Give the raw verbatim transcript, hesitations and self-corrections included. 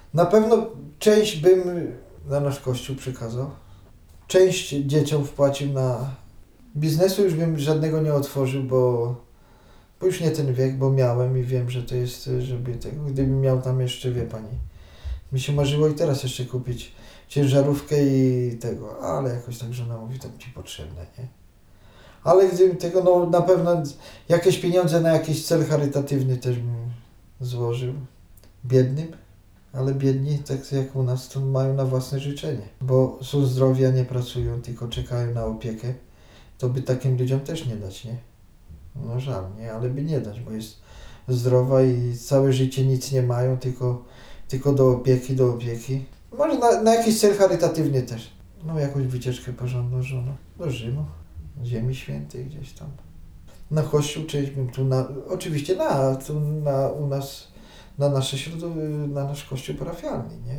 Na pewno część bym na nasz kościół przekazał. Część dzieciom wpłacił na... Biznesu już bym żadnego nie otworzył, bo, bo już nie ten wiek, bo miałem i wiem, że to jest, żeby tego... Gdybym miał tam jeszcze, wie pani, mi się marzyło i teraz jeszcze kupić ciężarówkę i tego, ale jakoś tak żona mówi, to ci potrzebne, nie? Ale gdybym tego, no na pewno jakieś pieniądze na jakiś cel charytatywny też bym złożył. Biednym, ale biedni, tak jak u nas, to mają na własne życzenie, bo są zdrowi, a nie pracują, tylko czekają na opiekę. To by takim ludziom też nie dać, nie? No żal, nie? Ale by nie dać, bo jest zdrowa i całe życie nic nie mają, tylko, tylko do opieki, do opieki. Może na, na jakiś cel charytatywny też. No jakąś wycieczkę porządną żoną. Do Rzymu, Ziemi Świętej gdzieś tam. Na kościół część bym tu, na, oczywiście na, tu na, u nas, na nasze środowisko, na nasz kościół parafialny, nie?